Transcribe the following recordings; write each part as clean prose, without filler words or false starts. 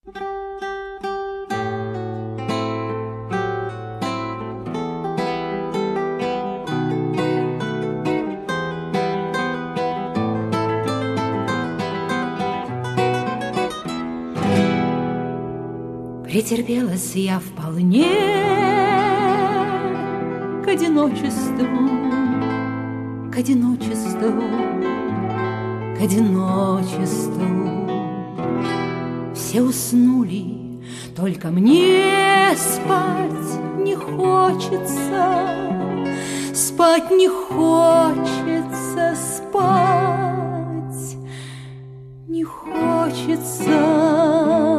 Претерпелась я вполне к одиночеству, к одиночеству, к одиночеству. Все уснули, только мне спать не хочется, спать не хочется, спать не хочется.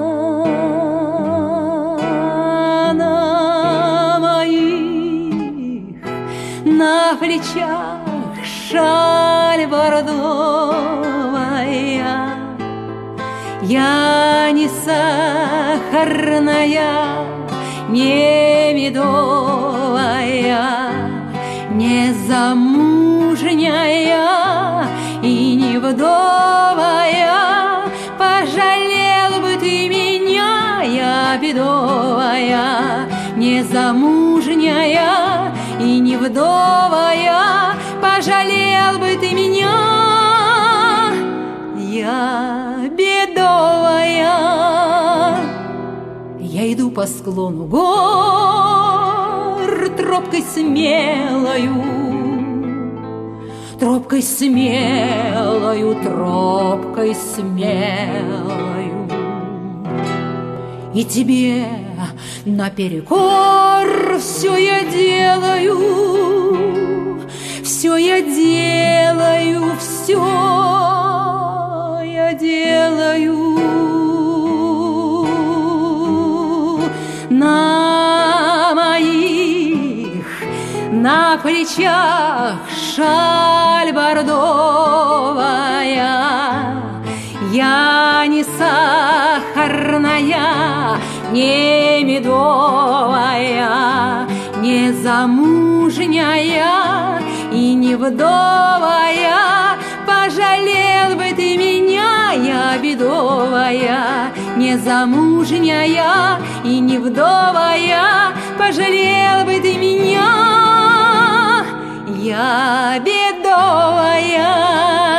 На плечах шаль бордовая, я не сахарная, не медовая, не замужняя и не вдовая. Пожалел бы ты меня, я бедовая, не замужняя и не вдовая. Пожалел бы ты меня, я бедовая. Я иду по склону гор тропкой смелою, тропкой смелою, тропкой смелою. И тебе наперекор все я делаю, все я делаю, все я делаю. На моих, на плечах шаль бордовая, я не сахарная, не медовая, не замужняя и не вдовая. Пожалел бы ты меня, я бедовая, не замужняя и не вдовая. Пожалел бы ты меня, я бедовая.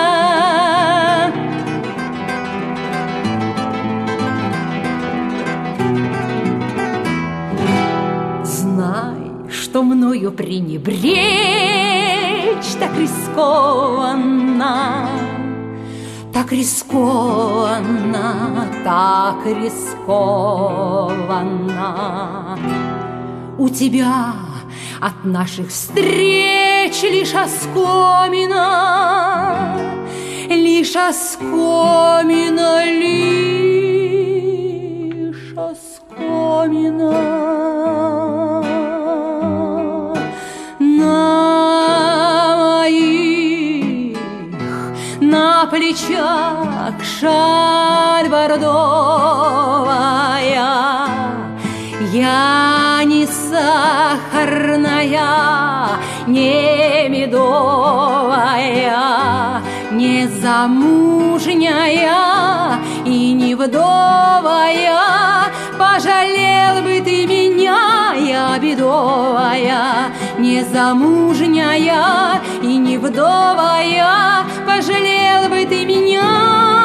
Что мною пренебречь так рискованно, так рискованно, так рискованно. У тебя от наших встреч лишь оскомина, лишь оскомина, лишь оскомина. На плечах шаль бордовая, я не сахарная, не медовая, не замужняя и не вдовая. Пожалел бы ты меня, я бедовая, не замужняя и не вдовая. Пожалел бы ты меня,